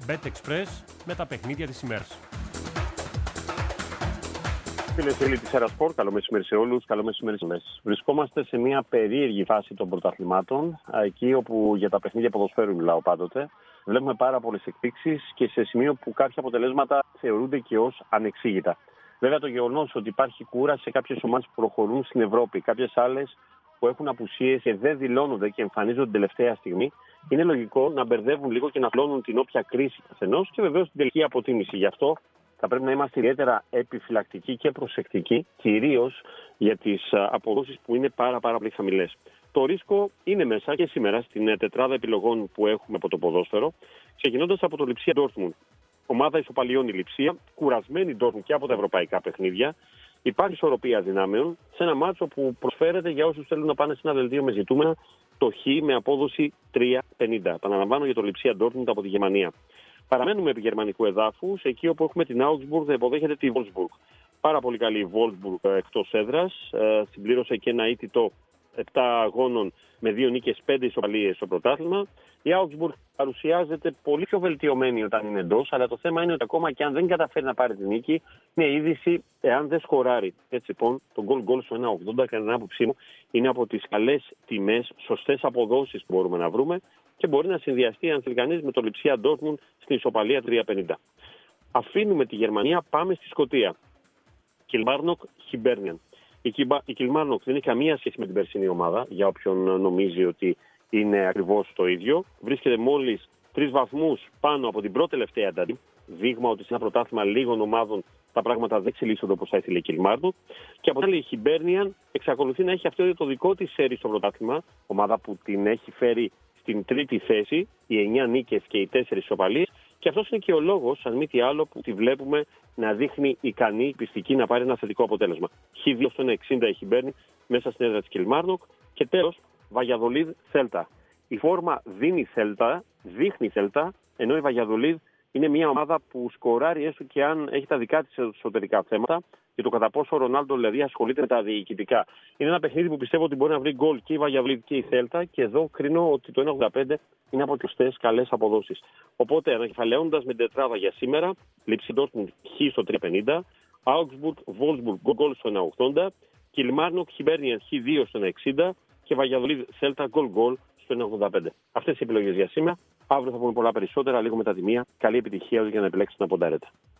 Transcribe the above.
BetExpress με τα παιχνίδια της ημέρας. Φίλοι της Αερασπορ, καλό μεσημέρι σε όλους, καλό μεσημέρι σε όλες. Βρισκόμαστε σε μια περίεργη φάση των πρωταθλημάτων, εκεί όπου για τα παιχνίδια ποδοσφαίρου μιλάω πάντοτε. Βλέπουμε πάρα πολλές εκπλήξεις και σε σημείο που κάποια αποτελέσματα θεωρούνται και ως ανεξήγητα. Βέβαια, το γεγονός ότι υπάρχει κούραση σε κάποιες ομάδες που προχωρούν στην Ευρώπη, κάποιες άλλες που έχουν απουσίες και δεν δηλώνονται και εμφανίζονται την τελευταία στιγμή, είναι λογικό να μπερδεύουν λίγο και να φλώνουν την όποια κρίση καθενός και βεβαίως την τελική αποτίμηση. Γι' αυτό θα πρέπει να είμαστε ιδιαίτερα επιφυλακτικοί και προσεκτικοί, κυρίως για τις αποδόσεις που είναι πάρα πολύ χαμηλές. Το ρίσκο είναι μέσα και σήμερα στην τετράδα επιλογών που έχουμε από το ποδόσφαιρο, ξεκινώντας από το Λειψία Ντόρτμουντ. Ομάδα ισοπαλιών η Λειψία, κουρασμένη Ντόρτμουντ και από τα ευρωπαϊκά παιχνίδια. Υπάρχει ισορροπία δυνάμεων σε ένα μάτσο που προσφέρεται για όσους θέλουν να πάνε σε ένα δελτίο με ζητούμενα το Χ με απόδοση 3,50. Επαναλαμβάνω για το Λειψία Ντόρτμουντ από τη Γερμανία. Παραμένουμε επί γερμανικού εδάφους, εκεί όπου έχουμε την Augsburg θα υποδέχεται τη Wolfsburg. Πάρα πολύ καλή η Wolfsburg εκτός έδρας. Συμπλήρωσε και ένα ήττο 7 αγώνων με 2 νίκες, 5 ισοπαλίες στο πρωτάθλημα. Η Augsburg παρουσιάζεται πολύ πιο βελτιωμένη όταν είναι εντός, αλλά το θέμα είναι ότι ακόμα και αν δεν καταφέρει να πάρει την νίκη, είναι είδηση εάν δεν σκοράρει. Έτσι λοιπόν, το goal στο 1,80 κατά την άποψή μου είναι από τις καλές τιμές, σωστές αποδόσεις που μπορούμε να βρούμε και μπορεί να συνδυαστεί, αν θέλει κανείς, με το Λειψία Ντόρτμουντ στην ισοπαλία 3,50. Αφήνουμε τη Γερμανία, πάμε στη Σκωτία. Κιλμάρνοκ Χιμπέρνιαν. Η Κιλμάρνοκ δεν έχει καμία σχέση με την περσινή ομάδα, για όποιον νομίζει ότι είναι ακριβώς το ίδιο. Βρίσκεται μόλις 3 βαθμούς πάνω από την πρώτη τελευταία ένταση. Δείγμα ότι σε ένα πρωτάθλημα λίγων ομάδων τα πράγματα δεν εξελίσσονται όπως θα ήθελε η Κιλμάρνοκ. Και από την άλλη η Χιμπέρνιαν εξακολουθεί να έχει αυτό το δικό της σέρι στο πρωτάθλημα. Ομάδα που την έχει φέρει στην τρίτη θέση, οι 9 νίκες και οι 4 ισοπαλίες. Και αυτός είναι και ο λόγος, αν μη τι άλλο, που τη βλέπουμε να δείχνει ικανή, πιστική να πάρει ένα θετικό αποτέλεσμα. Χ2 στο 1,60 έχει μπαίνει μέσα στην έδρα της Κιλμάρνοκ. Και τέλος, Βαγιαδολίδ Θέλτα. Η φόρμα δίνει Θέλτα, ενώ η Βαγιαδολίδ είναι μια ομάδα που σκοράρει έστω και αν έχει τα δικά της εσωτερικά θέματα και το κατά πόσο ο Ρονάλντο δηλαδή ασχολείται με τα διοικητικά. Είναι ένα παιχνίδι που πιστεύω ότι μπορεί να βρει γκολ και η Βαγιαδολίδ και η Θέλτα και εδώ κρίνω ότι το 1,85 είναι από τις σωστές καλές αποδόσεις. Οπότε ανακεφαλαιώνοντας με την τετράδα για σήμερα, Λειψία Ντόρτμουντ Χ στο 3,50, Augsburg Wolfsburg γκολ στο 1,80, Κιλμάρνοκ Χιμπέρνιαν Χ2 στο 1,60 και Βαγιαδολίδ Θέλτα γκολ στο 1,85. Αυτές οι επιλογές για σήμερα. Αύριο θα πούμε πολλά περισσότερα, λίγο μετά τη μία. Καλή επιτυχία για να επιλέξετε να ποντάρετε.